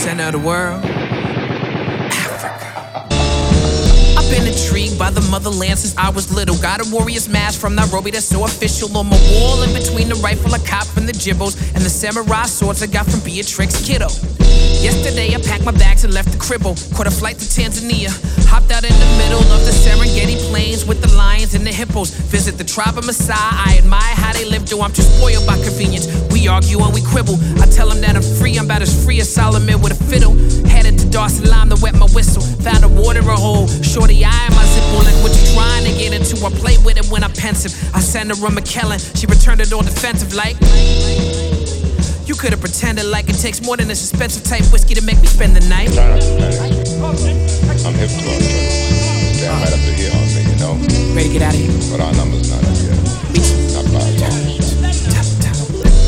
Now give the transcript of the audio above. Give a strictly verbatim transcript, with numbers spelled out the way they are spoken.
center of the world, been intrigued by the motherland since I was little. Got a warrior's mask from Nairobi that's so official on my wall. In between the rifle I cop from the Jibbos and the samurai swords I got from Beatrix Kiddo. Yesterday I packed my bags and left the cribble. Caught a flight to Tanzania. Hopped out in the middle of the Serengeti plains with the lions and the hippos. Visit the tribe of Maasai. I admire how they live, though I'm too spoiled by convenience. We argue and we quibble. I tell them that I'm free. I'm about as free as Solomon with a fiddle. Headed to Dar es Salaam to wet my whistle. Found a watering hole. Shorty eye in my zippo like what you trying to get into. I play with it when I'm pensive. I sent her a McKellen. She returned it all defensive like. You could've pretended like it takes more than this expensive type whiskey to make me spend the night. I'm hip to it. Damn right up to here on me, you know. Ready to get out of here? But our number's not